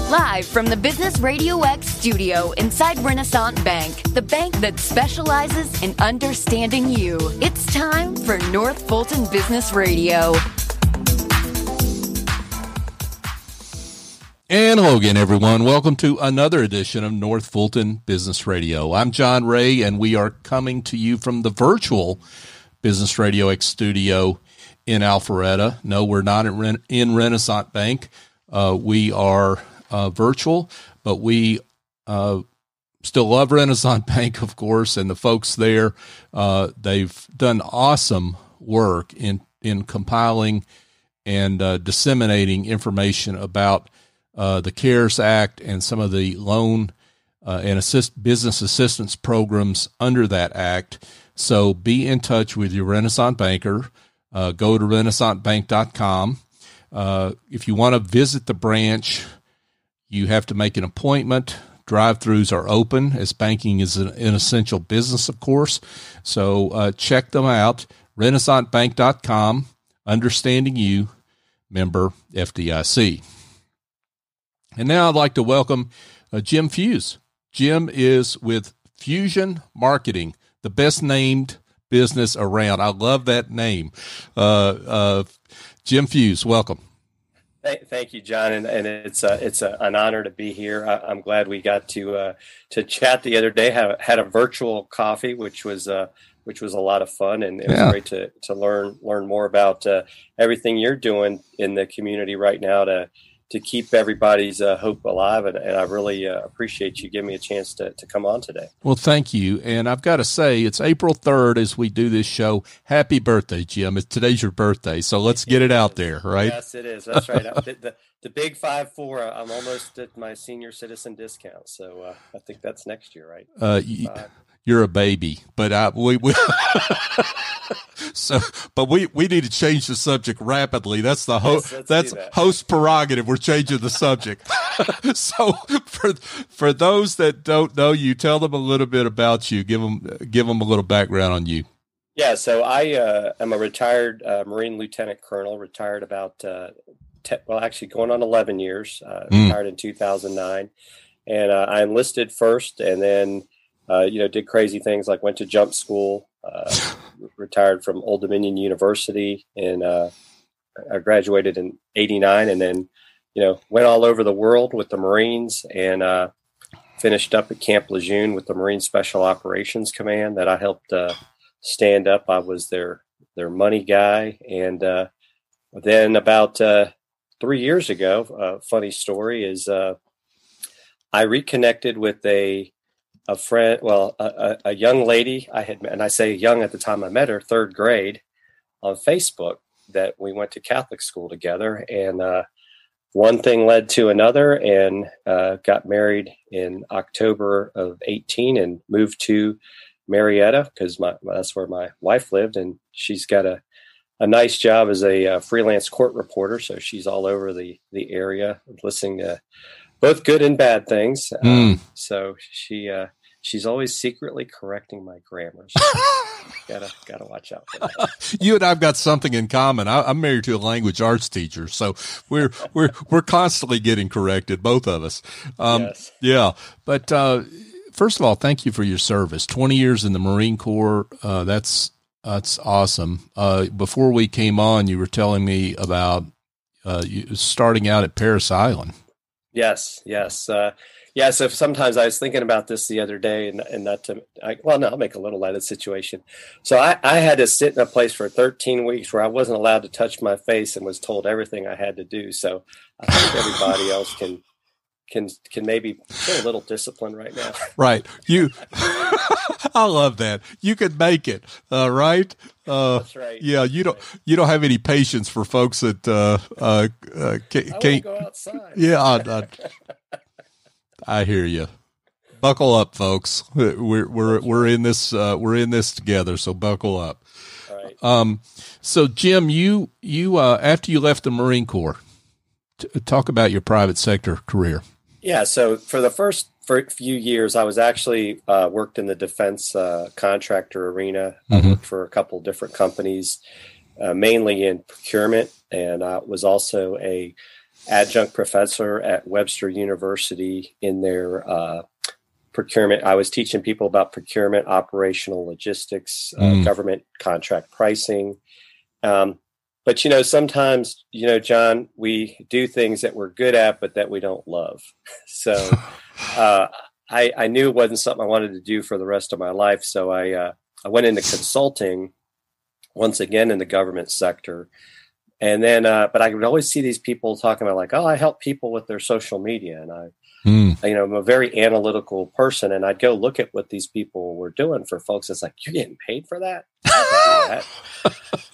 Live from the Business Radio X studio inside Renaissance Bank, the bank that specializes in understanding you. It's time for North Fulton Business Radio. And hello again, everyone. Welcome to another edition of North Fulton Business Radio. I'm John Ray, and we are coming to you from the virtual Business Radio X studio in Alpharetta. No, we're not in Renaissance Bank. We are virtual, but we still love Renaissance Bank, of course, and the folks there. They've done awesome work in compiling and disseminating information about the CARES Act and some of the loan and business assistance programs under that act. So be in touch with your Renaissance banker. Go to renaissancebank.com. If you want to visit the branch, you have to make an appointment. Drive-throughs are open, as banking is an essential business, of course. So check them out, renaissancebank.com, understanding you, member FDIC. And now I'd like to welcome Jim Fuse. Jim is with Fusion Marketing, the best named business around. I love that name. Jim Fuse, welcome. Thank you, John, and it's an honor to be here. I'm glad we got to chat the other day. Had a virtual coffee, which was a lot of fun, and it was great to learn more about everything you're doing in the community right now to keep everybody's hope alive. And I really appreciate you giving me a chance to come on today. Well, thank you. And I've got to say, it's April 3rd as we do this show. Happy birthday, Jim. Today's your birthday, so let's get it out there, right? Yes, it is. That's right. The big 5-4, I'm almost at my senior citizen discount. So I think that's next year, right? You're a baby, but we need to change the subject rapidly. That's the host prerogative. We're changing the subject. So for those that don't know you, tell them a little bit about you. Give them a little background on you. Yeah, so I am a retired Marine Lieutenant Colonel. Retired about actually going on 11 years. Retired in 2009, and I enlisted first, and then. Did crazy things like went to jump school, retired from Old Dominion University, and I graduated in '89, and then, went all over the world with the Marines and finished up at Camp Lejeune with the Marine Special Operations Command that I helped stand up. I was their money guy, and then about 3 years ago, funny story is I reconnected with a friend, a young lady I had met, and I say young at the time I met her, third grade, on Facebook, that we went to Catholic school together. And one thing led to another, and got married in October of 18 and moved to Marietta because that's where my wife lived. And she's got a nice job as a freelance court reporter. So she's all over the area listening to both good and bad things. So she's always secretly correcting my grammar. So gotta watch out for that. You and I've got something in common. I'm married to a language arts teacher, so we're constantly getting corrected, both of us. Yes. Yeah. But first of all, thank you for your service. 20 years in the Marine Corps. That's awesome. Before we came on, you were telling me about you starting out at Parris Island. Yes. So sometimes I was thinking about this the other day, and I'll make a little light of the situation. So I had to sit in a place for 13 weeks where I wasn't allowed to touch my face and was told everything I had to do. So I think everybody else can maybe feel a little disciplined right now. Right. I love that. You could make it. Right. That's right. Yeah. You don't have any patience for folks that can't go outside. Yeah. I hear you. Buckle up, folks. We're in this together. So buckle up. All right. So Jim, you after you left the Marine Corps, talk about your private sector career. Yeah. So for the first few years, I was actually worked in the defense contractor arena. I worked for a couple different companies, mainly in procurement, and I was also a adjunct professor at Webster University in their procurement. I was teaching people about procurement, operational logistics, government contract pricing. But, sometimes, John, we do things that we're good at, but that we don't love. So I knew it wasn't something I wanted to do for the rest of my life. So I went into consulting once again in the government sector. And then, but I would always see these people talking about like, oh, I help people with their social media. And I'm a very analytical person. And I'd go look at what these people were doing for folks. It's like, you're getting paid for that? I can't do that.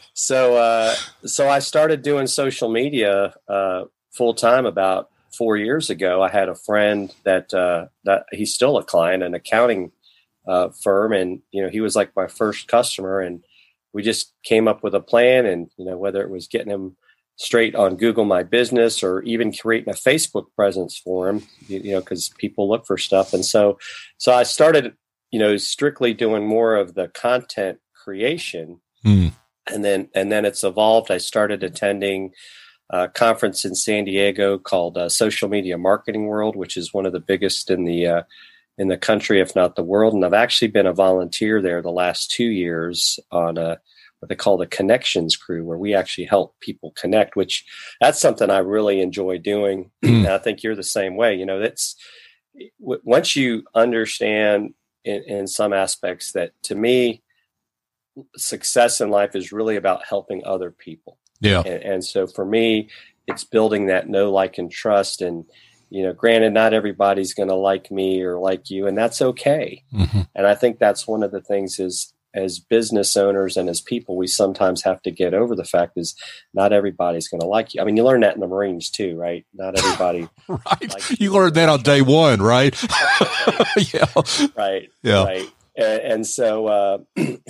So I started doing social media full time about 4 years ago. I had a friend that he's still a client, an accounting firm. And, he was like my first customer, and we just came up with a plan, and, whether it was getting him straight on Google My Business or even creating a Facebook presence for him, because people look for stuff. And so I started, strictly doing more of the content creation. And then it's evolved. I started attending a conference in San Diego called Social Media Marketing World, which is one of the biggest in the country, if not the world. And I've actually been a volunteer there the last 2 years on what they call the Connections Crew, where we actually help people connect, which that's something I really enjoy doing. And I think you're the same way. That's once you understand in some aspects that, to me, success in life is really about helping other people. Yeah. And so for me, it's building that know, like, and trust. And, granted, not everybody's going to like me or like you, and that's okay. And I think that's one of the things is, as business owners and as people, we sometimes have to get over the fact is not everybody's going to like you. I mean, you learn that in the Marines too, right? Not everybody. Right. You learned that on day one, right? Yeah. Right. Yeah. Right. And so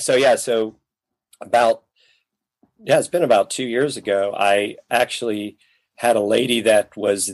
it's been about 2 years ago. I actually had a lady that was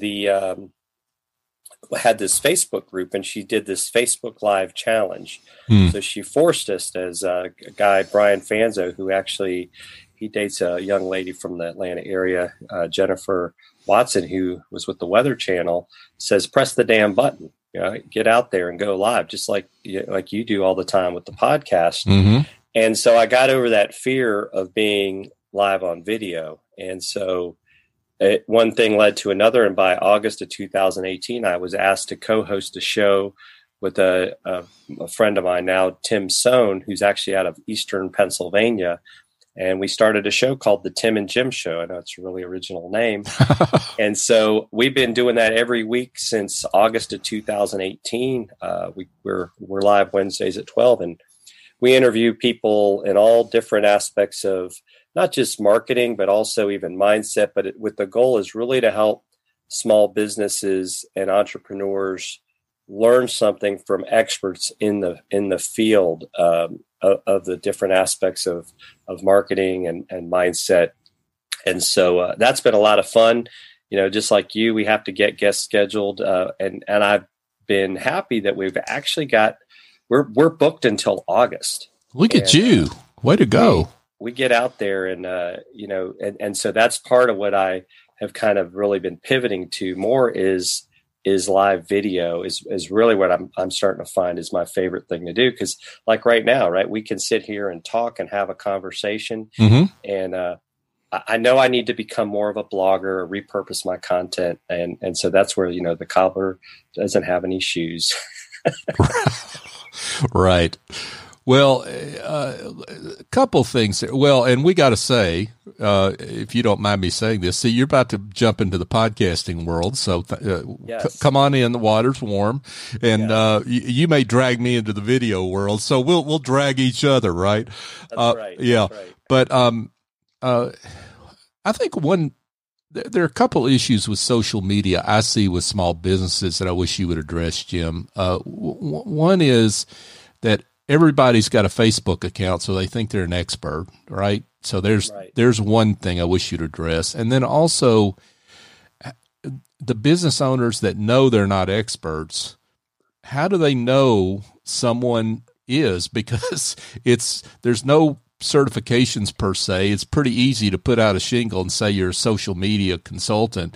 had this Facebook group, and she did this Facebook Live challenge. So she forced us, as a guy, Brian Fanzo, who actually, he dates a young lady from the Atlanta area, Jennifer Watson, who was with the Weather Channel, says, press the damn button, get out there and go live, just like you do all the time with the podcast. And so I got over that fear of being live on video. And so one thing led to another. And by August of 2018, I was asked to co-host a show with a friend of mine now, Tim Sohn, who's actually out of Eastern Pennsylvania. And we started a show called The Tim and Jim Show. I know it's a really original name. And so we've been doing that every week since August of 2018. We're live Wednesdays at 12, and we interview people in all different aspects of not just marketing, but also even mindset. But with the goal is really to help small businesses and entrepreneurs learn something from experts in the field of the different aspects of marketing and mindset. And so that's been a lot of fun. Just like you, we have to get guests scheduled. And I've been happy that we've actually we're booked until August. Look at you. Way to go. We get out there and, and so that's part of what I have kind of really been pivoting to more is live video is really what I'm starting to find is my favorite thing to do. Cause like right now, right, we can sit here and talk and have a conversation. And, I know I need to become more of a blogger or repurpose my content. And so that's where, the cobbler doesn't have any shoes. Right. Well, a couple things. Well, and we got to say, if you don't mind me saying this, see, you're about to jump into the podcasting world. So yes. Come on in. The water's warm, and you may drag me into the video world. So we'll drag each other, right? That's right. Yeah. That's right. But I think there are a couple issues with social media I see with small businesses that I wish you would address, Jim. One is that everybody's got a Facebook account, so they think they're an expert, right? So there's one thing I wish you'd address. And then also the business owners that know they're not experts, how do they know someone is? Because there's no certifications per se. It's pretty easy to put out a shingle and say you're a social media consultant.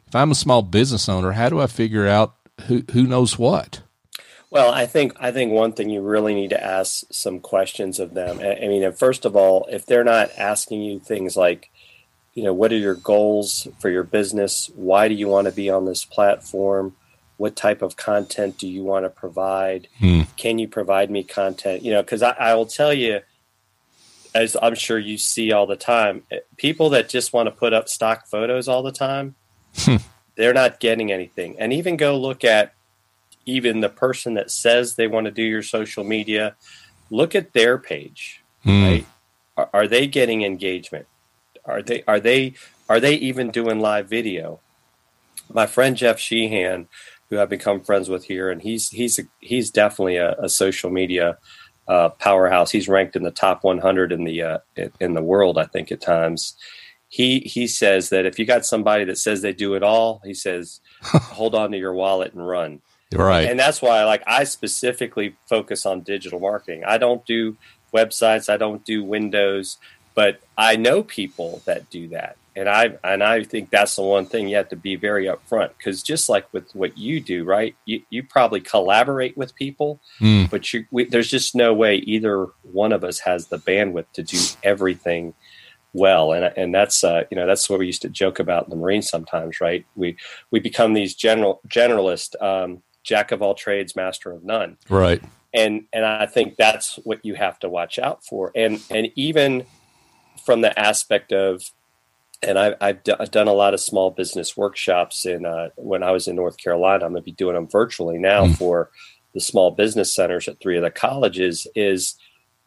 if I'm a small business owner, how do I figure out who knows what? Well, I think one thing you really need to ask some questions of them. I mean, first of all, if they're not asking you things like, what are your goals for your business? Why do you want to be on this platform? What type of content do you want to provide? Can you provide me content? Because I will tell you, as I'm sure you see all the time, people that just want to put up stock photos all the time, they're not getting anything. And even go look at even the person that says they want to do your social media, look at their page, right? Are they getting engagement? Are they even doing live video? My friend Jeff Sheehan, who I've become friends with here, and he's definitely a social media powerhouse. He's ranked in the top 100 in the world, I think, at times. He says that if you got somebody that says they do it all, he says, hold on to your wallet and run. Right. And that's why, I specifically focus on digital marketing. I don't do websites. I don't do Windows, but I know people that do that. And I think that's the one thing you have to be very upfront, because just like with what you do, right? You probably collaborate with people, but there's just no way either one of us has the bandwidth to do everything well. And that's that's what we used to joke about in the Marines sometimes, right? We become these generalist, jack of all trades, master of none. Right. And I think that's what you have to watch out for. And even from the aspect of, and I've done a lot of small business workshops when I was in North Carolina. I'm going to be doing them virtually now for the small business centers at 3 of the colleges. Is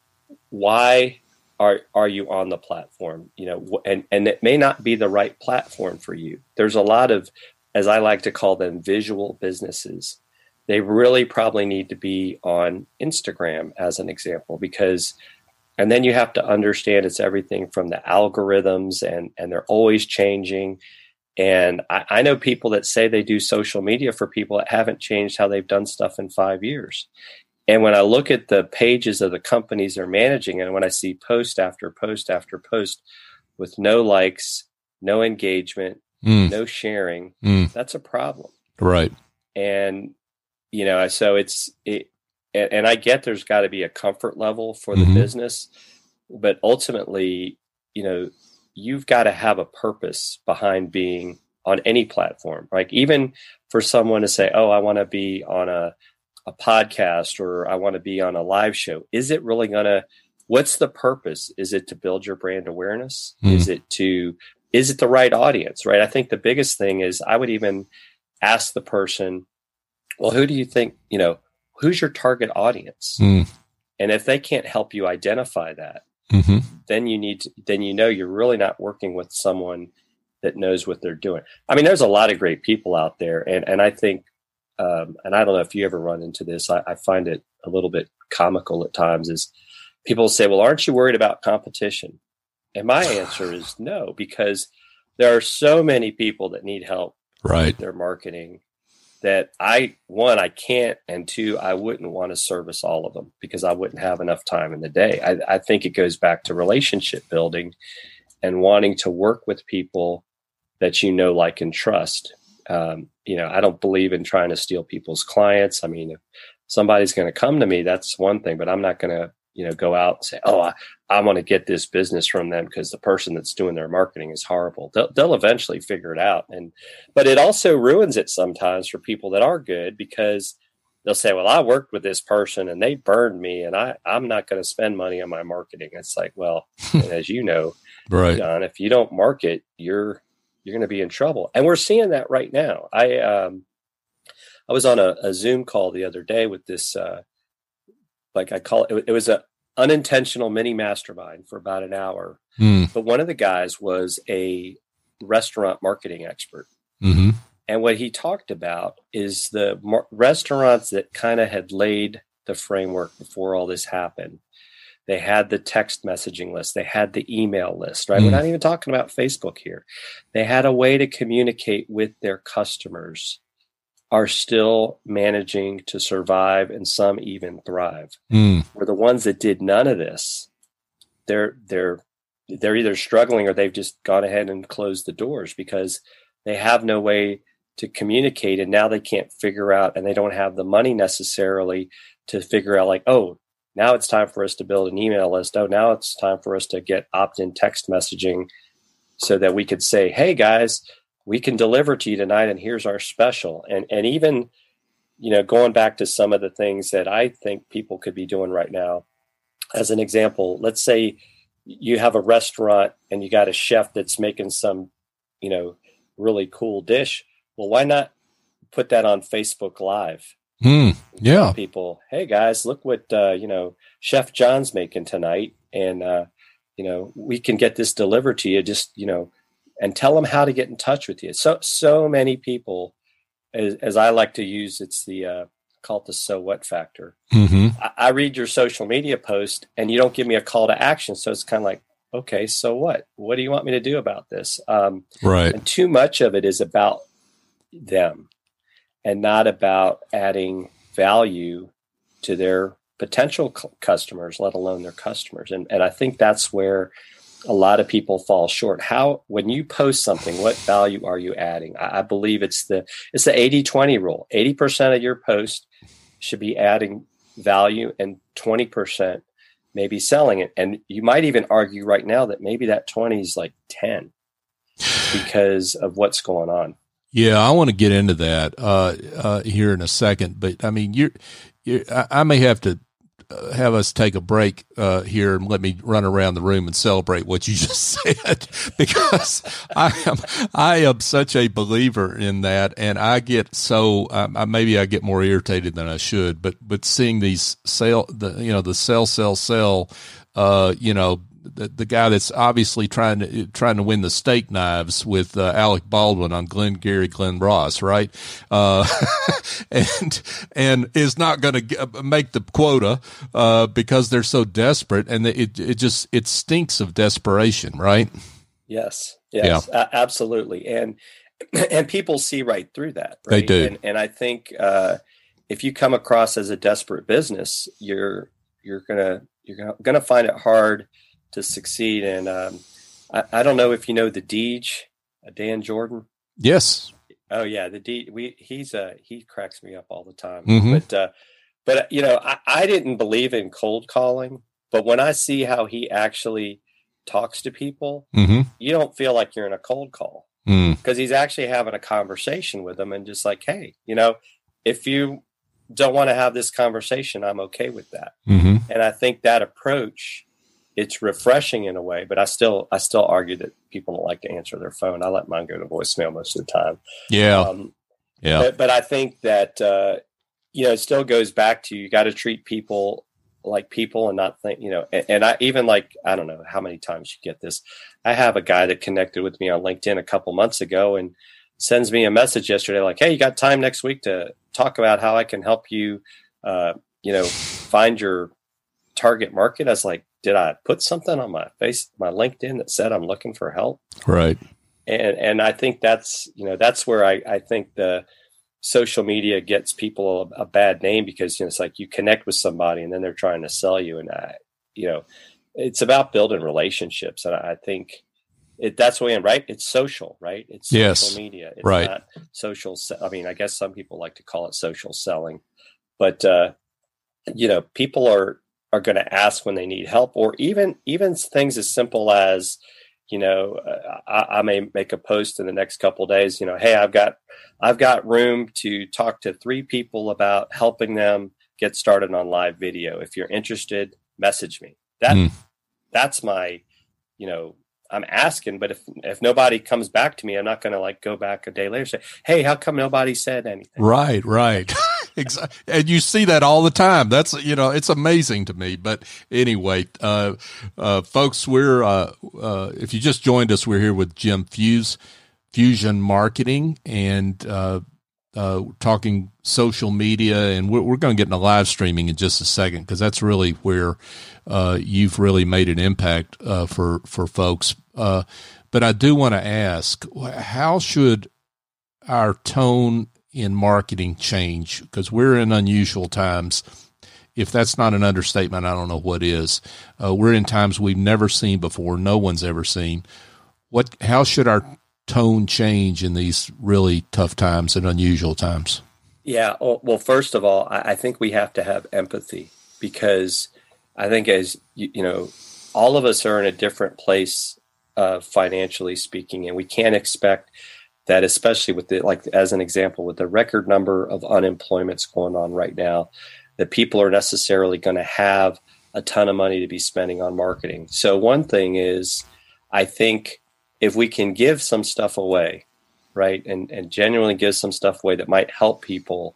why are you on the platform? And it may not be the right platform for you. There's a lot of, as I like to call them, visual businesses. They really probably need to be on Instagram as an example, and then you have to understand it's everything from the algorithms and they're always changing. And I know people that say they do social media for people that haven't changed how they've done stuff in 5 years. And when I look at the pages of the companies they're managing, and when I see post after post after post with no likes, no engagement, no sharing, that's a problem. Right. And, so and I get there's got to be a comfort level for the business, but ultimately, you've got to have a purpose behind being on any platform. Like even for someone to say, oh, I want to be on a podcast, or I want to be on a live show. Is it really what's the purpose? Is it to build your brand awareness? Is it the right audience? Right. I think the biggest thing is I would even ask the person, well, who do you think, who's your target audience? And if they can't help you identify that, then you're really not working with someone that knows what they're doing. I mean, there's a lot of great people out there. And I think, and I don't know if you ever run into this, I find it a little bit comical at times, is people say, well, aren't you worried about competition? And my answer is no, because there are so many people that need help with their marketing that I can't, and 2, I wouldn't want to service all of them because I wouldn't have enough time in the day. I think it goes back to relationship building and wanting to work with people that like, and trust. I don't believe in trying to steal people's clients. I mean, if somebody's going to come to me, that's one thing, but I'm not going to, go out and say, oh, I want to get this business from them because the person that's doing their marketing is horrible. They'll eventually figure it out. But it also ruins it sometimes for people that are good, because they'll say, well, I worked with this person and they burned me and I'm not going to spend money on my marketing. It's like, well, as you know, John, if you don't market, you're going to be in trouble. And we're seeing that right now. I was on a Zoom call the other day with this, I call it was a unintentional mini mastermind for about an hour. But one of the guys was a restaurant marketing expert. And what he talked about is the restaurants that kind of had laid the framework before all this happened. They had the text messaging list. They had the email list, right? We're not even talking about Facebook here. They had a way to communicate with their customers, are still managing to survive, and some even thrive. Where the ones that did none of this, they're either struggling or they've just gone ahead and closed the doors because they have no way to communicate, and now they can't figure out, and they don't have the money necessarily to figure out like, oh, now it's time for us to build an email list. Oh, now it's time for us to get opt-in text messaging so that we could say, hey guys, we can deliver to you tonight, and here's our special. And even, going back to some of the things that I think people could be doing right now, as an example, let's say you have a restaurant and you got a chef that's making some, really cool dish. Well, why not put that on Facebook Live? Yeah. People, hey guys, look what, Chef John's making tonight. And, we can get this delivered to you, just, and tell them how to get in touch with you. So many people, as I like to use, it's call it the so what factor. Mm-hmm. I read your social media post and you don't give me a call to action. So it's kind of like, okay, so what? What do you want me to do about this? Right. And too much of it is about them and not about adding value to their potential customers, let alone their customers. And I think that's where a lot of people fall short. When you post something, what value are you adding? I believe it's the 80-20 rule. 80% of your post should be adding value and 20% maybe selling it. And you might even argue right now that maybe that 20 is like 10 because of what's going on. Yeah, I want to get into that here in a second, but I mean, I may have to have us take a break here and let me run around the room and celebrate what you just said, because I am such a believer in that, and I get maybe I get more irritated than I should, but seeing these sell, the guy that's obviously trying to win the steak knives with Alec Baldwin on Glengarry Glen Ross, right? And is not going to make the quota because they're so desperate, and it stinks of desperation, right? Yes, yeah. Absolutely, and people see right through that. Right? They do, and I think if you come across as a desperate business, you're gonna find it hard to succeed. And I don't know if you know the Deej, Dan Jordan. Yes. Oh yeah, the Deej. He cracks me up all the time. Mm-hmm. But I didn't believe in cold calling, but when I see how he actually talks to people, mm-hmm. you don't feel like you're in a cold call because he's actually having a conversation with them and just like, hey, if you don't want to have this conversation, I'm okay with that. Mm-hmm. And I think that approach, it's refreshing in a way, but I still argue that people don't like to answer their phone. I let mine go to voicemail most of the time. Yeah. But I think that, it still goes back to, you got to treat people like people and not think, and I even like, I don't know how many times you get this. I have a guy that connected with me on LinkedIn a couple months ago and sends me a message yesterday, like, hey, you got time next week to talk about how I can help you, find your target market? I was like, did I put something on my LinkedIn that said I'm looking for help? Right. And I think that's where I think the social media gets people a bad name, because it's like you connect with somebody and then they're trying to sell you. And it's about building relationships. And I think that's the way in, right? It's social, right? It's social media. It's right. Not social. I mean, I guess some people like to call it social selling, but people are going to ask when they need help, or even things as simple as, I may make a post in the next couple of days, hey, I've got room to talk to 3 people about helping them get started on live video. If you're interested, message me. That's my, I'm asking, but if nobody comes back to me, I'm not going to go back a day later and say, hey, how come nobody said anything? Right. Exactly. And you see that all the time. That's, it's amazing to me. But anyway, folks, we're, if you just joined us, we're here with Jim Fusion Marketing, and, talking social media, and we're going to get into live streaming in just a second, because that's really where, you've really made an impact, for folks. But I do want to ask, how should our tone in marketing change? Because we're in unusual times. If that's not an understatement, I don't know what is. We're in times we've never seen before. No one's ever seen. How should our tone change in these really tough times and unusual times? Yeah. Well, first of all, I think we have to have empathy, because I think, as you know, all of us are in a different place financially speaking, and we can't expect that, especially with as an example, with the record number of unemployments going on right now, that people are necessarily going to have a ton of money to be spending on marketing. So one thing is, I think if we can give some stuff away, right, and genuinely give some stuff away that might help people,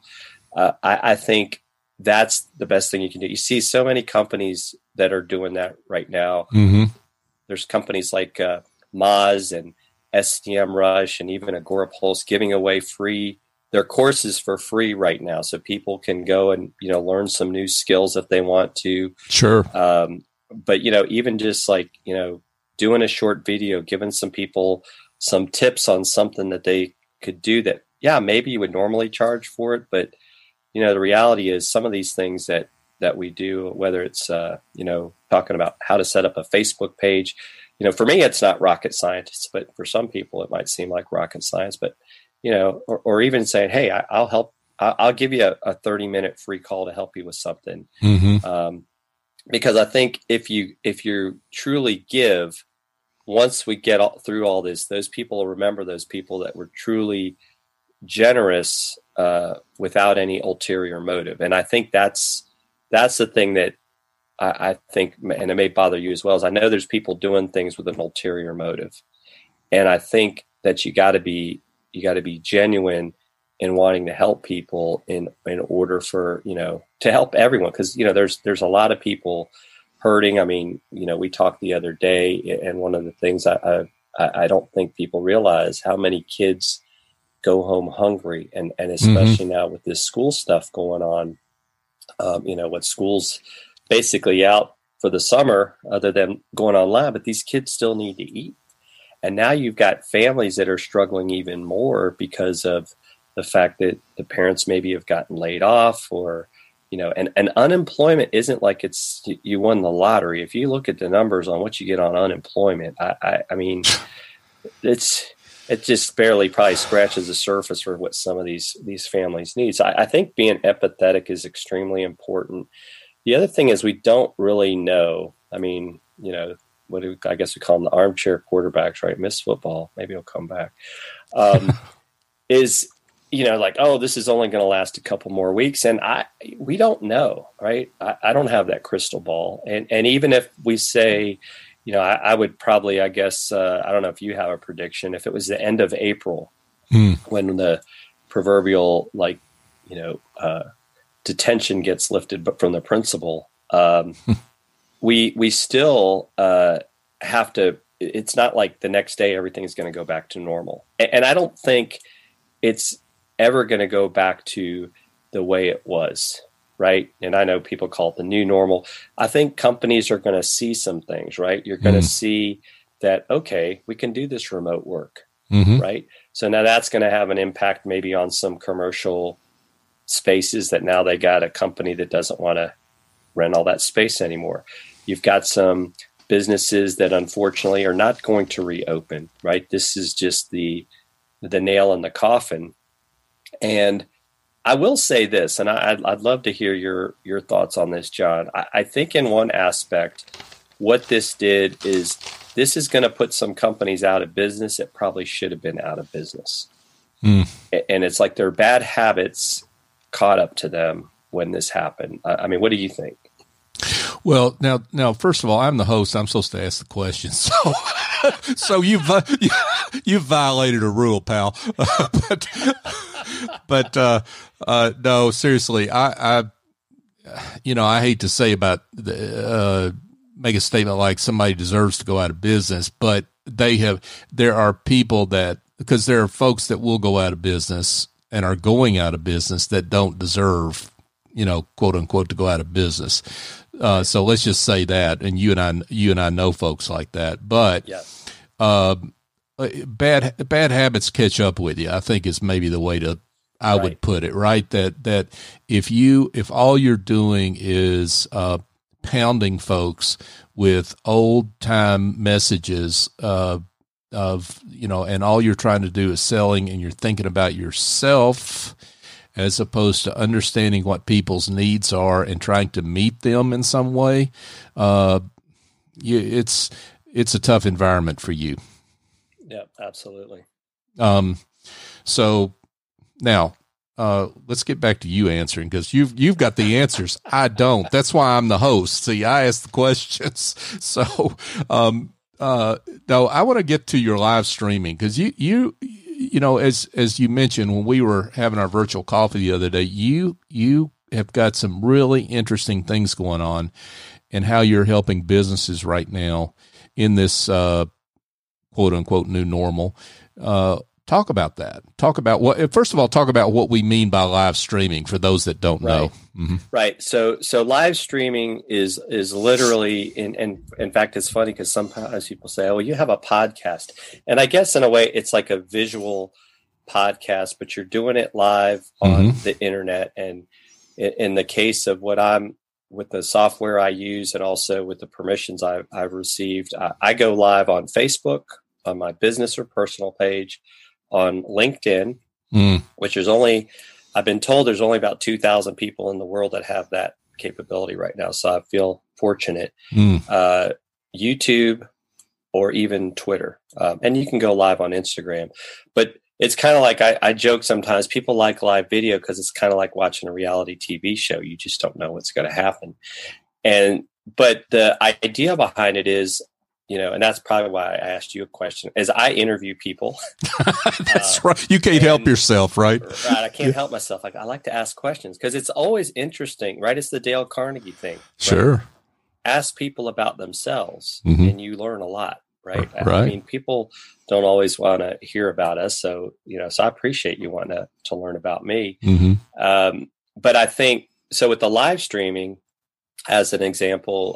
I think that's the best thing you can do. You see so many companies that are doing that right now. Mm-hmm. There's companies like Moz and STM Rush and even Agorapulse giving away their courses for free right now, so people can go and learn some new skills if they want to. Sure. But even just doing a short video, giving some people some tips on something that they could do that, maybe you would normally charge for it, but the reality is some of these things that we do, whether it's talking about how to set up a Facebook page, for me it's not rocket science, but for some people it might seem like rocket science. But or even saying, hey, I'll help. I'll give you a 30-minute free call to help you with something. Mm-hmm. Because I think if you truly give, once we get through all this, those people will remember those people that were truly generous without any ulterior motive. And I think that's the thing that I think, and it may bother you as well, is I know there's people doing things with an ulterior motive. And I think that you got to be genuine in wanting to help people in order for, to help everyone. Because, there's a lot of people hurting. I mean, we talked the other day, and one of the things I don't think people realize how many kids go home hungry, and especially now with this school stuff going on, with schools basically out for the summer other than going online, but these kids still need to eat. And now you've got families that are struggling even more because of the fact that the parents maybe have gotten laid off, or, and unemployment isn't like it's, you won the lottery. If you look at the numbers on what you get on unemployment, I mean, it just barely probably scratches the surface for what some of these families need. So I think being empathetic is extremely important. The other thing is we don't really know. I mean, I guess we call them the armchair quarterbacks, right? Miss football. Maybe he'll come back. Is, this is only going to last a couple more weeks. And we don't know, right? I don't have that crystal ball. And even if we say, I would probably, I guess, I don't know if you have a prediction, if it was the end of April when the proverbial, detention gets lifted, but from the principal, we still have to, it's not like the next day everything is going to go back to normal. And I don't think it's ever going to go back to the way it was, right? And I know people call it the new normal. I think companies are going to see some things, right? You're going to see that, okay, we can do this remote work, right? So now that's going to have an impact maybe on some commercial spaces that now they got a company that doesn't want to rent all that space anymore. You've got some businesses that unfortunately are not going to reopen, right? This is just the nail in the coffin. And I will say this, and I'd love to hear your thoughts on this, John. I think in one aspect, what this did is this is going to put some companies out of business that probably should have been out of business. And it's like their bad habits caught up to them when this happened. I mean, what do you think? Well, now, first of all, I'm the host. I'm supposed to ask the questions. So you've violated a rule, pal. But no, seriously, I hate to say about make a statement like somebody deserves to go out of business, but there are people because there are folks that will go out of business and are going out of business that don't deserve, quote unquote, to go out of business. So let's just say that, and you and I know folks like that, but yes. Bad habits catch up with you, I think is maybe the way I would put it, right? That if all you're doing is pounding folks with old time messages, and all you're trying to do is selling, and you're thinking about yourself as opposed to understanding what people's needs are and trying to meet them in some way, it's a tough environment for you. Yeah, absolutely. So now, let's get back to you answering, because you've got the answers. I don't. That's why I'm the host. See, I ask the questions. So, no, I want to get to your live streaming, because you as you mentioned when we were having our virtual coffee the other day, you have got some really interesting things going on, and how you're helping businesses right now in this quote unquote new normal. Talk about that. Talk about what we mean by live streaming for those that don't know. Mm-hmm. Right. So live streaming is literally, and in fact, it's funny because sometimes people say, "Oh, you have a podcast," and I guess in a way it's like a visual podcast, but you're doing it live on the internet. And in the case of with the software I use, and also with the permissions I've received, I go live on Facebook, on my business or personal page, on LinkedIn, which is I've been told there's only about 2,000 people in the world that have that capability right now. So I feel fortunate. YouTube, or even Twitter. And you can go live on Instagram. But it's kind of like, I joke sometimes, people like live video because it's kind of like watching a reality TV show. You just don't know what's going to happen. But the idea behind it is, and that's probably why I asked you a question, is I interview people. That's right. You can't help yourself, right? Right. I can't help myself. I like to ask questions because it's always interesting, right? It's the Dale Carnegie thing. Sure. Right? Ask people about themselves and you learn a lot, right? Right. I mean, people don't always want to hear about us. So, so I appreciate you wanting to learn about me. But I think, so with the live streaming, as an example,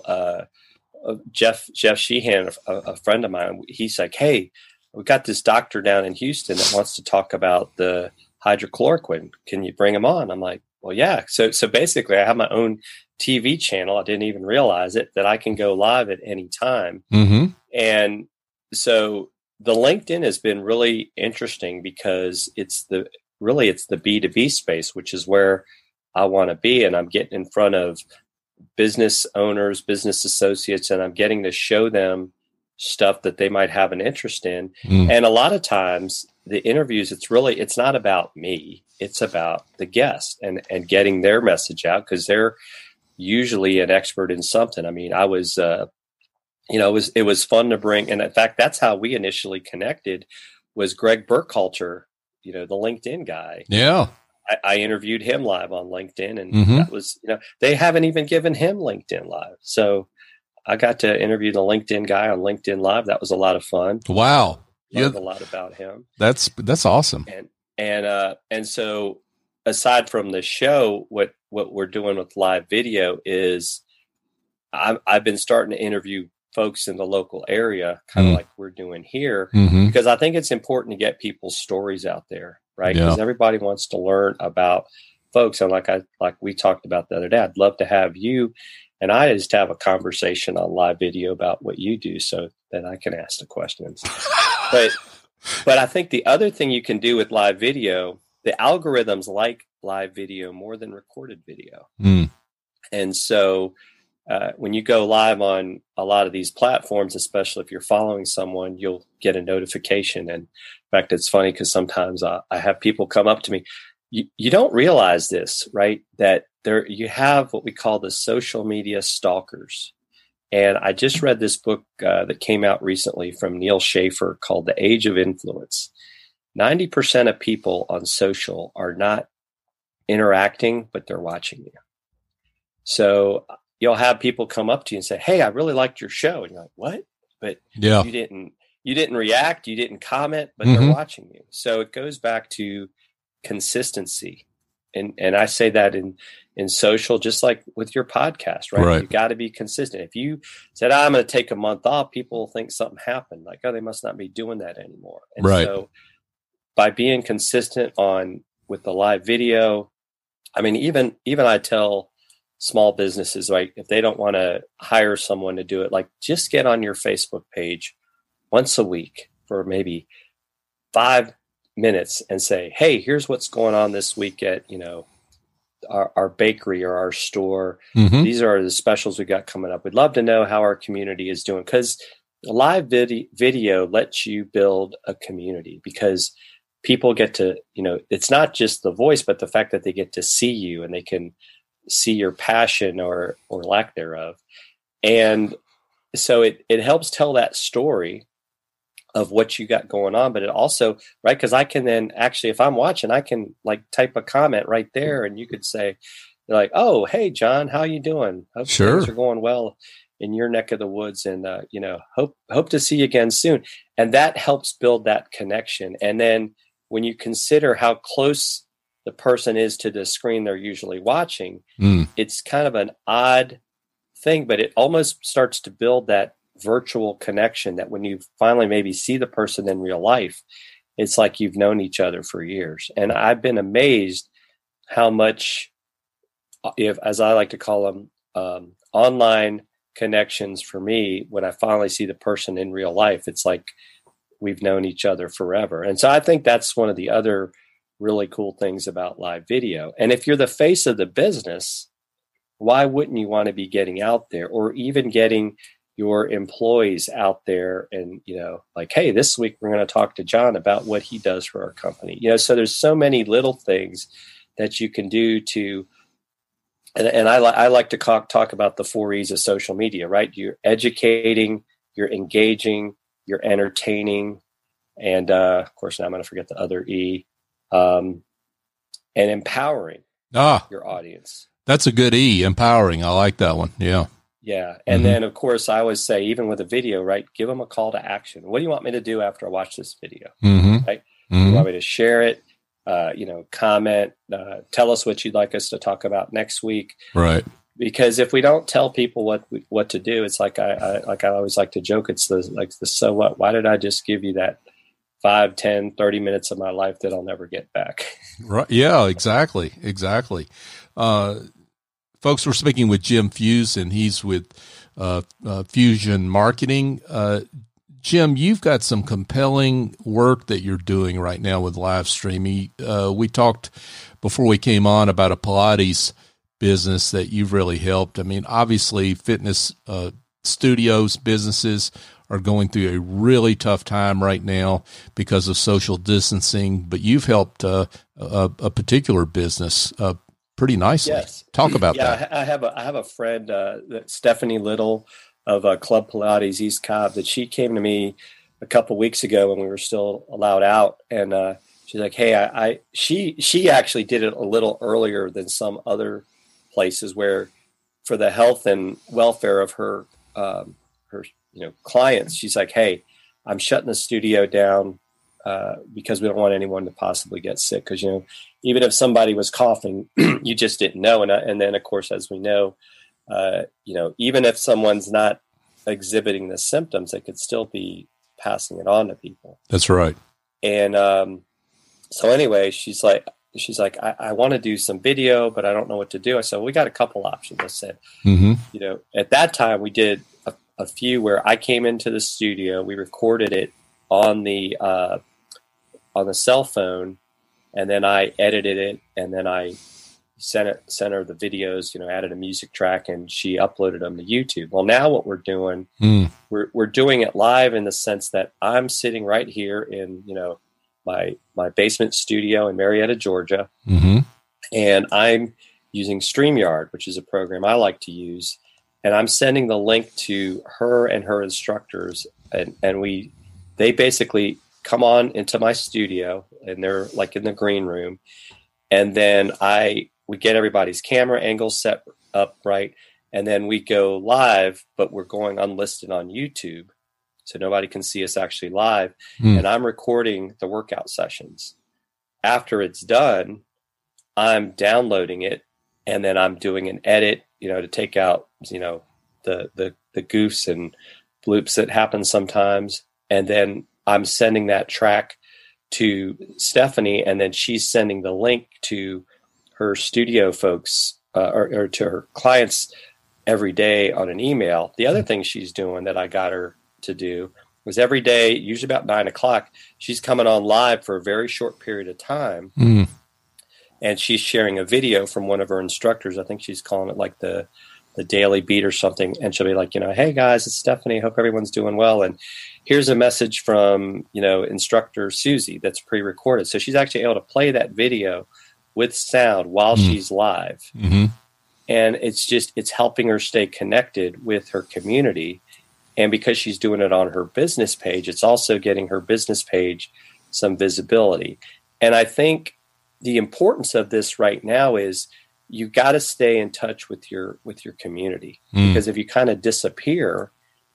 Jeff Sheehan, a friend of mine, he's like, "Hey, we got this doctor down in Houston that wants to talk about the hydrochloroquine. Can you bring him on?" I'm like, "Well, yeah." So basically, I have my own TV channel. I didn't even realize it, that I can go live at any time. And so the LinkedIn has been really interesting because it's the B2B space, which is where I want to be, and I'm getting in front of business owners, business associates, and I'm getting to show them stuff that they might have an interest in. And a lot of times the interviews, it's not about me, it's about the guest and getting their message out, because they're usually an expert in something. I mean, I was, it was fun to bring. And in fact, that's how we initially connected, was Greg Burkhalter, the LinkedIn guy. Yeah. I interviewed him live on LinkedIn, and that was, they haven't even given him LinkedIn Live. So I got to interview the LinkedIn guy on LinkedIn Live. That was a lot of fun. Wow. Learned a lot about him. That's awesome. And so aside from the show, what we're doing with live video is I've been starting to interview folks in the local area, kind of like we're doing here, because I think it's important to get people's stories out there. Right. Because everybody wants to learn about folks. And like we talked about the other day, I'd love to have you and I just have a conversation on live video about what you do, so that I can ask the questions. But I think the other thing you can do with live video, the algorithms like live video more than recorded video. And so when you go live on a lot of these platforms, especially if you're following someone, you'll get a notification. And in fact, it's funny because sometimes I have people come up to me. You don't realize this, right? That you have what we call the social media stalkers. And I just read this book that came out recently from Neil Schaefer called The Age of Influence. 90% of people on social are not interacting, but they're watching you. So you'll have people come up to you and say, "Hey, I really liked your show." And you're like, "What?" But you didn't react, you didn't comment, but they're watching you. So it goes back to consistency. And I say that in social, just like with your podcast, right? You got to be consistent. If you said, "I'm going to take a month off," people think something happened. Like, "Oh, they must not be doing that anymore." And so by being consistent with the live video, I mean, even I tell small businesses, like, if they don't want to hire someone to do it, like, just get on your Facebook page once a week for maybe 5 minutes and say, hey, here's what's going on this week at, our bakery or our store. Mm-hmm. These are the specials we got coming up. We'd love to know how our community is doing, because live video lets you build a community, because people get to, it's not just the voice, but the fact that they get to see you and they can see your passion or lack thereof. And so it helps tell that story of what you got going on, but it also, right, because I can then actually, if I'm watching, I can like type a comment right there, and you could say, like, oh, hey, John, how you doing? Hope Sure. things are going well in your neck of the woods, and hope to see you again soon. And that helps build that connection. And then when you consider how close the person is to the screen they're usually watching, it's kind of an odd thing, but it almost starts to build that virtual connection that when you finally maybe see the person in real life, it's like you've known each other for years. And I've been amazed how much, as I like to call them, online connections for me, when I finally see the person in real life, it's like we've known each other forever. And so I think that's one of the other really cool things about live video. And if you're the face of the business, why wouldn't you want to be getting out there, or even getting your employees out there and, like, hey, this week we're going to talk to John about what he does for our company. So there's so many little things that you can do to, and I like to talk about the 4 E's of social media, right? You're educating, you're engaging, you're entertaining, and of course, now I'm going to forget the other E, and empowering your audience. That's a good E, empowering. I like that one. Yeah. Yeah. And then, of course, I always say, even with a video, right, give them a call to action. What do you want me to do after I watch this video? Right? You want me to share it, comment, tell us what you'd like us to talk about next week. Right. Because if we don't tell people what to do, it's like I always like to joke. It's the so what? Why did I just give you that 5, 10, 30 minutes of my life that I'll never get back? Right. Yeah, exactly. Folks, we're speaking with Jim Fuse, and he's with Fusion Marketing. Jim, you've got some compelling work that you're doing right now with live streaming. We talked before we came on about a Pilates business that you've really helped. I mean, obviously, fitness studios, businesses are going through a really tough time right now because of social distancing, but you've helped a particular business pretty nicely. Yes. Talk about that. I have a friend, Stephanie Little of Club Pilates East Cobb, that she came to me a couple weeks ago when we were still allowed out, and she's like, "Hey, she actually did it a little earlier than some other places, where for the health and welfare of her clients, she's like, hey, I'm shutting the studio down because we don't want anyone to possibly get sick, because even if somebody was coughing, you just didn't know. And then, of course, as we know, even if someone's not exhibiting the symptoms, they could still be passing it on to people. That's right. And so anyway, she's like, I want to do some video, but I don't know what to do. I said, well, we got a couple options. I said, at that time we did a few where I came into the studio, we recorded it on the cell phone, and then I edited it, and then I sent her the videos, added a music track, and she uploaded them to YouTube. Well, now what we're doing, we're doing it live in the sense that I'm sitting right here in, my basement studio in Marietta, Georgia, and I'm using StreamYard, which is a program I like to use, and I'm sending the link to her and her instructors, and they basically come on into my studio, and they're like in the green room, and then we get everybody's camera angles set up right, and then we go live, but we're going unlisted on YouTube, so nobody can see us actually live. And I'm recording the workout sessions. After it's done, I'm downloading it, and then I'm doing an edit, to take out, the goofs and bloops that happen sometimes. And then I'm sending that track to Stephanie, and then she's sending the link to her studio folks or to her clients every day on an email. The other thing she's doing that I got her to do was every day, usually about 9:00, she's coming on live for a very short period of time. And she's sharing a video from one of her instructors. I think she's calling it like the Daily Beat or something. And she'll be like, hey guys, it's Stephanie. Hope everyone's doing well. And here's a message from, instructor Susie that's pre-recorded. So she's actually able to play that video with sound while she's live. And it's helping her stay connected with her community. And because she's doing it on her business page, it's also getting her business page some visibility. And I think the importance of this right now is you got to stay in touch with your community, because if you kind of disappear,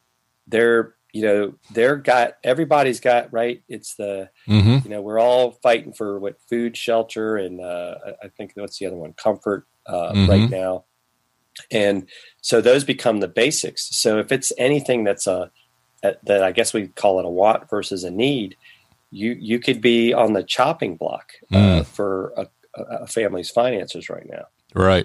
everybody's got, right. It's the, we're all fighting for food, shelter, and I think what's the other one? Comfort right now. And so those become the basics. So if it's anything that I guess we call it a want versus a need, you could be on the chopping block for a family's finances right now. Right.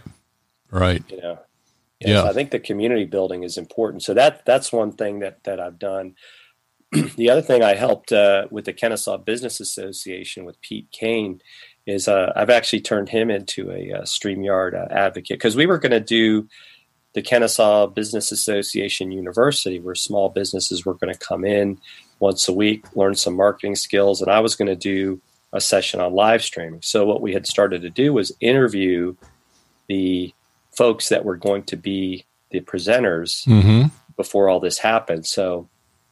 So I think the community building is important. So that's one thing that I've done. The other thing I helped with the Kennesaw Business Association with Pete Kane is I've actually turned him into a StreamYard advocate, because we were going to do the Kennesaw Business Association University, where small businesses were going to come in once a week, learn some marketing skills, and I was going to do a session on live streaming. So what we had started to do was interview the folks that were going to be the presenters before all this happened. So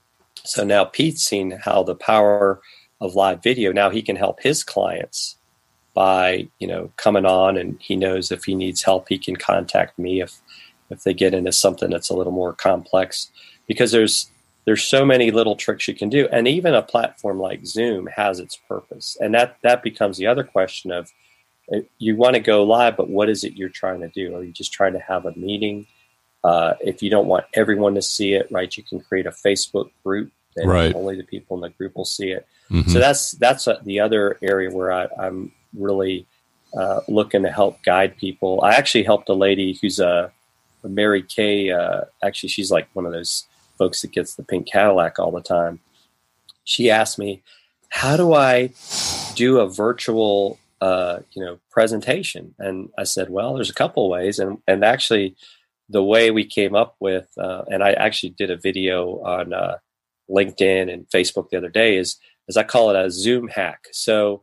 now Pete's seen how the power of live video, now he can help his clients by, coming on, and he knows if he needs help, he can contact me if they get into something that's a little more complex, because there's so many little tricks you can do. And even a platform like Zoom has its purpose. And that becomes the other question of, you want to go live, but what is it you're trying to do? Are you just trying to have a meeting? If you don't want everyone to see it, right, you can create a Facebook group, and only the people in the group will see it. So that's the other area where I'm really looking to help guide people. I actually helped a lady who's a Mary Kay. Actually, she's like one of those folks that gets the pink Cadillac all the time. She asked me, how do I do a virtual presentation? And I said, well, there's a couple of ways. And actually the way we came up with, and I actually did a video on LinkedIn and Facebook the other day, is I call it a Zoom hack. So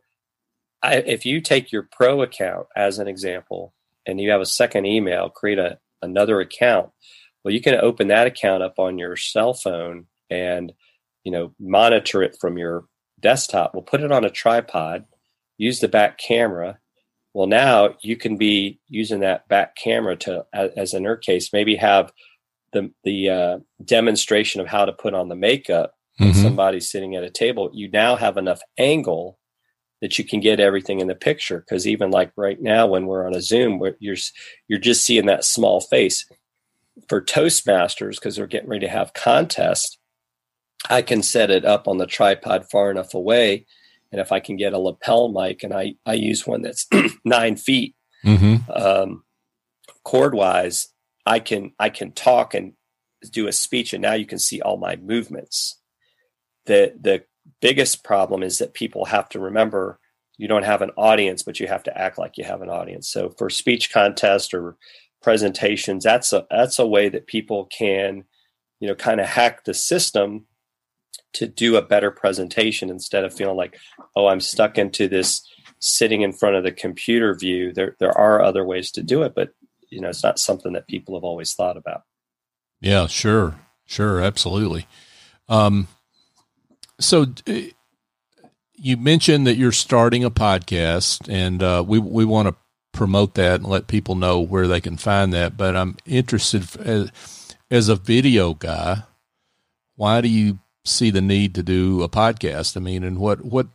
if you take your pro account as an example, and you have a second email, create another account, well, you can open that account up on your cell phone and, monitor it from your desktop. We'll put it on a tripod, use the back camera. Well, now you can be using that back camera to, as in her case, maybe have the demonstration of how to put on the makeup when somebody's sitting at a table. You now have enough angle that you can get everything in the picture. Because even like right now, when we're on a Zoom, where you're just seeing that small face. For Toastmasters, because they're getting ready to have contests, I can set it up on the tripod far enough away. And if I can get a lapel mic, and I use one that's 9 feet cord wise, I can talk and do a speech, and now you can see all my movements. The biggest problem is that people have to remember you don't have an audience, but you have to act like you have an audience. So for speech contest or presentations, that's a way that people can, kind of hack the system to do a better presentation, instead of feeling like, oh, I'm stuck into this sitting in front of the computer view. There are other ways to do it, but it's not something that people have always thought about. Yeah, sure, absolutely. So you mentioned that you're starting a podcast, and we want to promote that and let people know where they can find that. But I'm interested, as a video guy, why do you see the need to do a podcast? I mean, and what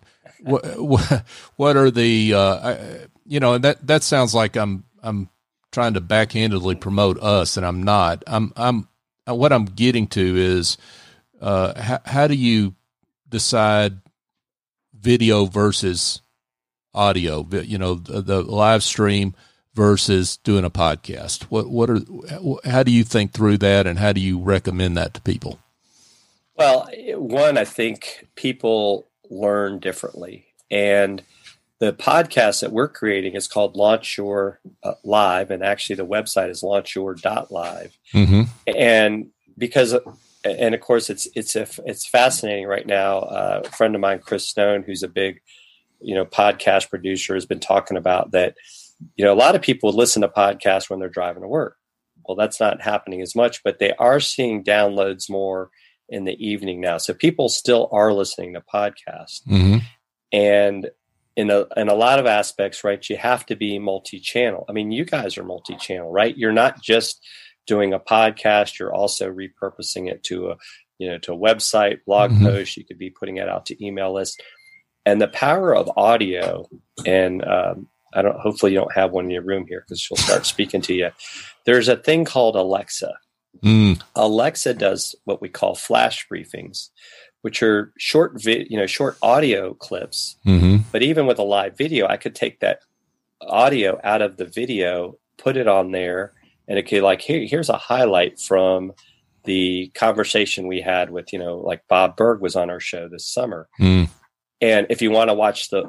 are the and that sounds like I'm trying to backhandedly promote us, and I'm not. What I'm getting to is how do you decide video versus audio, the live stream versus doing a podcast? How do you think through that, and how do you recommend that to people? Well, one, I think people learn differently. And the podcast that we're creating is called Launch Your Live. And actually, the website is launchyour.live. Mm-hmm. And and of course, it's fascinating right now. A friend of mine, Chris Stone, who's a big, podcast producer, has been talking about that. A lot of people listen to podcasts when they're driving to work. Well, that's not happening as much, but they are seeing downloads more in the evening now. So people still are listening to podcasts. Mm-hmm. And in a lot of aspects, right, you have to be multi-channel. I mean, you guys are multi-channel, right? You're not just doing a podcast, you're also repurposing it to a website, blog mm-hmm. post. You could be putting it out to email lists. And the power of audio, and hopefully you don't have one in your room here because she'll start speaking to you. There's a thing called Alexa. Alexa does what we call flash briefings, which are short audio clips. Mm-hmm. But even with a live video, I could take that audio out of the video, put it on there, and it could here's a highlight from the conversation we had with, like Bob Berg was on our show this summer. Mm. And if you want to watch the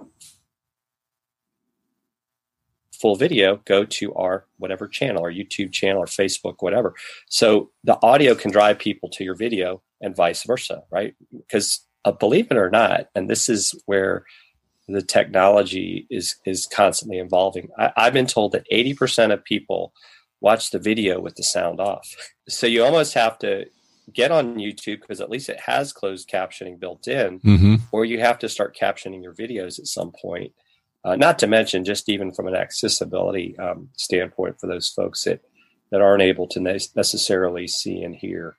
full video, go to our whatever channel, our YouTube channel or Facebook, whatever. So the audio can drive people to your video and vice versa, right? Because believe it or not, and this is where the technology is constantly evolving. I've been told that 80% of people watch the video with the sound off. So you almost have to get on YouTube because at least it has closed captioning built in, mm-hmm. or you have to start captioning your videos at some point. Not to mention just even from an accessibility standpoint for those folks that aren't able to necessarily see and hear.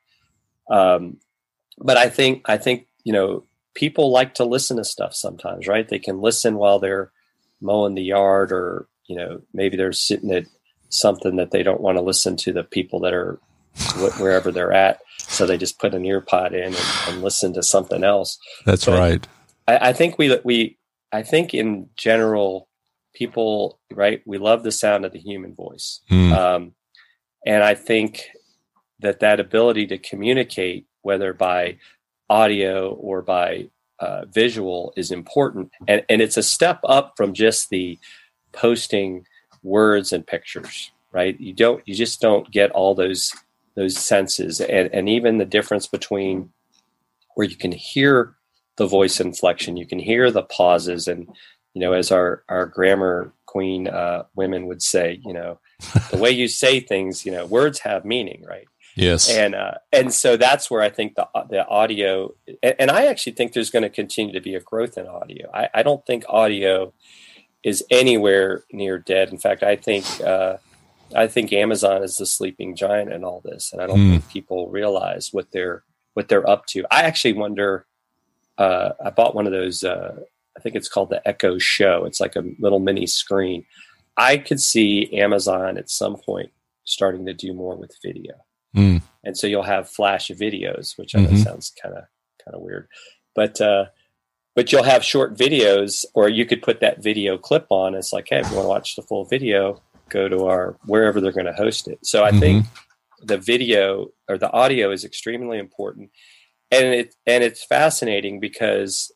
But I think, people like to listen to stuff sometimes, right? They can listen while they're mowing the yard or, maybe they're sitting at something that they don't want to listen to the people that are wherever they're at. So they just put an ear pod in and listen to something else. That's but right. I think I think in general, people, right, we love the sound of the human voice. Mm. And I think that ability to communicate, whether by audio or by visual, is important. And it's a step up from just the posting words and pictures, right? You just don't get all those senses. And even the difference between where you can hear the voice inflection, you can hear the pauses, and as our grammar queen women would say, the way you say things, words have meaning, right? Yes. And so that's where I think the audio, and I actually think there's going to continue to be a growth in audio. I don't think audio is anywhere near dead. In fact, I think Amazon is the sleeping giant in all this, and I don't think people realize what they're up to. I actually wonder. I bought one of those, I think it's called the Echo Show. It's like a little mini screen. I could see Amazon at some point starting to do more with video. Mm. And so you'll have flash videos, which I know sounds kind of weird, but you'll have short videos, or you could put that video clip on. It's like, hey, if you want to watch the full video, go to wherever they're going to host it. So I think the video or the audio is extremely important. And it's fascinating because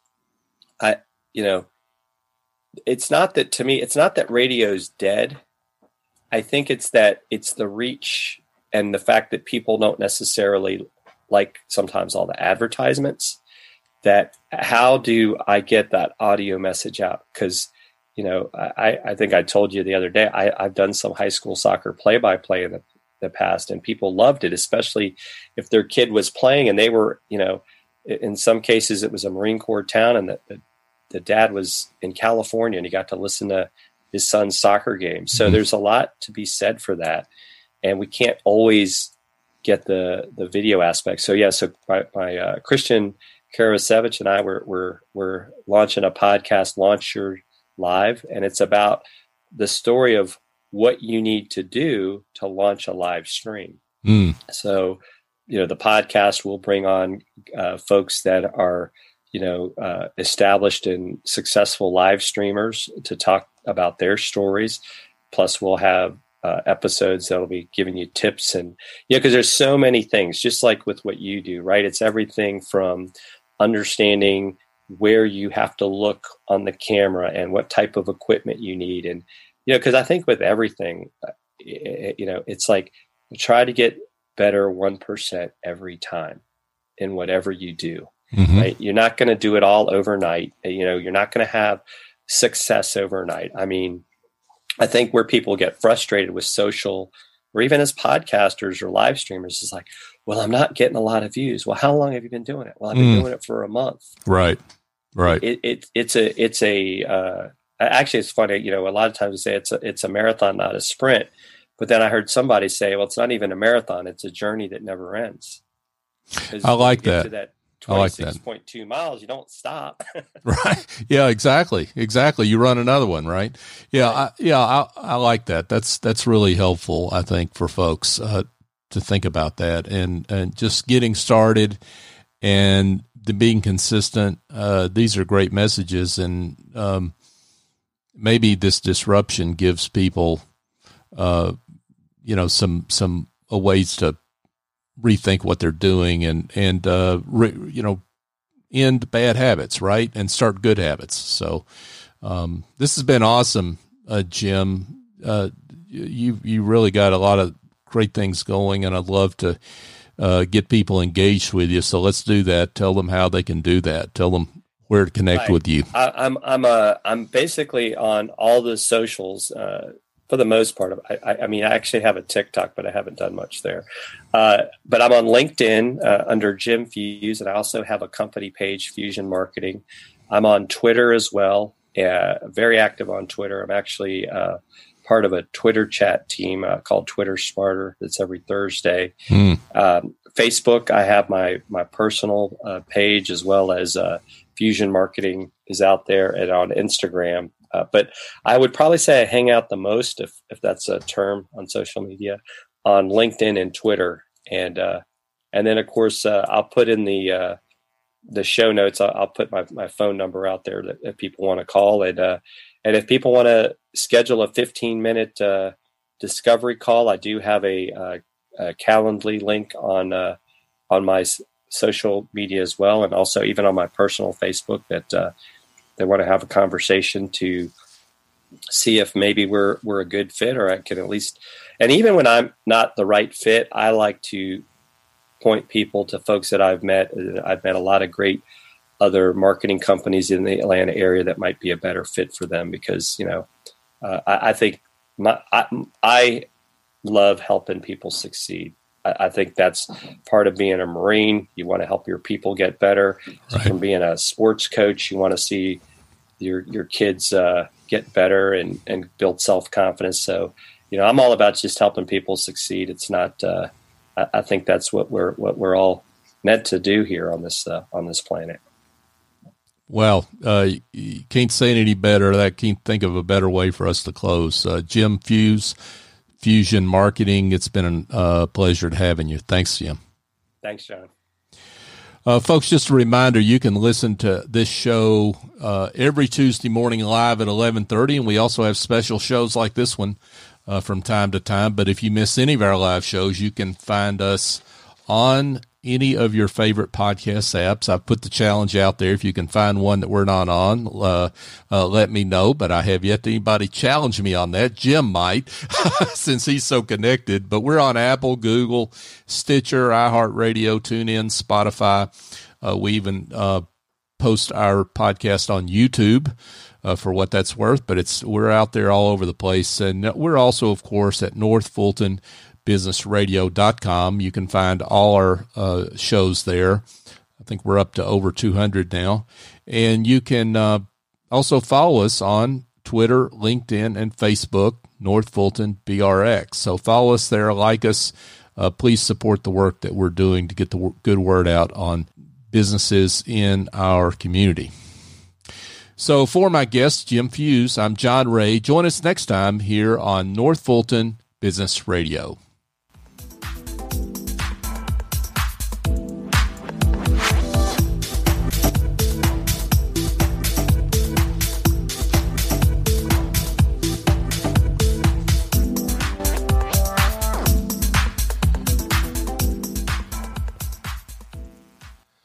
it's not that, to me, it's not that radio's dead. I think it's the reach and the fact that people don't necessarily like sometimes all the advertisements. That how do I get that audio message out? Because I think I told you the other day, I've done some high school soccer play-by-play in the past, and people loved it, especially if their kid was playing and they were, in some cases it was a Marine Corps town, and the dad was in California and he got to listen to his son's soccer game. So there's a lot to be said for that. And we can't always get the video aspect. So my Christian Karasevich and I we're launching a podcast, Launch Your Live, and it's about the story of what you need to do to launch a live stream. So, the podcast will bring on folks that are, established and successful live streamers to talk about their stories. Plus, we'll have episodes that'll be giving you tips, and because there's so many things, just like with what you do, right? It's everything from understanding where you have to look on the camera and what type of equipment you need, and because I think with everything, it's like try to get better 1% every time in whatever you do. Mm-hmm. Right? You're not going to do it all overnight. You're not going to have success overnight. I mean, I think where people get frustrated with social, or even as podcasters or live streamers, is like, well, I'm not getting a lot of views. Well, how long have you been doing it? Well, I've been doing it for a month. Right. Actually, it's funny. A lot of times we say it's a marathon, not a sprint. But then I heard somebody say, well, it's not even a marathon. It's a journey that never ends. I like that. To that 26.2 miles, you don't stop. Right. Yeah, exactly. You run another one, right? Yeah. Right. I like that. That's really helpful, I think, for folks to think about that and just getting started and being consistent. These are great messages, and maybe this disruption gives people, some ways to rethink what they're doing and end bad habits, right? And start good habits. So, this has been awesome, Jim. You really got a lot of great things going, and I'd love to, get people engaged with you. So let's do that. Tell them how they can do that. Tell them where to connect with you. I'm basically on all the socials, for the most part. I mean, I actually have a TikTok, but I haven't done much there. But I'm on LinkedIn under Jim Fuse, and I also have a company page, Fusion Marketing. I'm on Twitter as well, very active on Twitter. I'm actually part of a Twitter chat team called Twitter Smarter. That's every Thursday. Facebook, I have my personal page, as well as Fusion Marketing is out there, and on Instagram. But I would probably say I hang out the most, if that's a term, on social media, on LinkedIn and Twitter. And then, of course, I'll put in the show notes. I'll put my phone number out there that if people want to call. And if people want to schedule a 15-minute discovery call, I do have a Calendly link on my social media as well, and also even on my personal Facebook that they want to have a conversation to see if maybe we're a good fit, or I can at least, and even when I'm not the right fit, I like to point people to folks that I've met. I've met a lot of great other marketing companies in the Atlanta area that might be a better fit for them, because, I think I love helping people succeed. I think that's part of being a Marine. You want to help your people get better. Right. From being a sports coach, you want to see your kids get better and build self-confidence. So, I'm all about just helping people succeed. It's not. I think that's what we're all meant to do here on this planet. Well, you can't say it any better. I can't think of a better way for us to close. Jim Fuse, Fusion Marketing. It's been a pleasure to having you. Thanks, Jim. Thanks, John. Folks, just a reminder, you can listen to this show every Tuesday morning live at 11:30, and we also have special shows like this one from time to time. But if you miss any of our live shows, you can find us on any of your favorite podcast apps. I've put the challenge out there. If you can find one that we're not on, let me know. But I have yet to anybody challenge me on that. Jim might, since he's so connected. But we're on Apple, Google, Stitcher, iHeartRadio, TuneIn, Spotify. We even post our podcast on YouTube for what that's worth. But we're out there all over the place. And we're also, of course, at North Fulton businessradio.com. You can find all our shows there. I think we're up to over 200 now. And you can also follow us on Twitter, LinkedIn, and Facebook, North Fulton BRX. So follow us there, like us. Please support the work that we're doing to get the good word out on businesses in our community. So for my guest, Jim Fuse, I'm John Ray. Join us next time here on North Fulton Business Radio.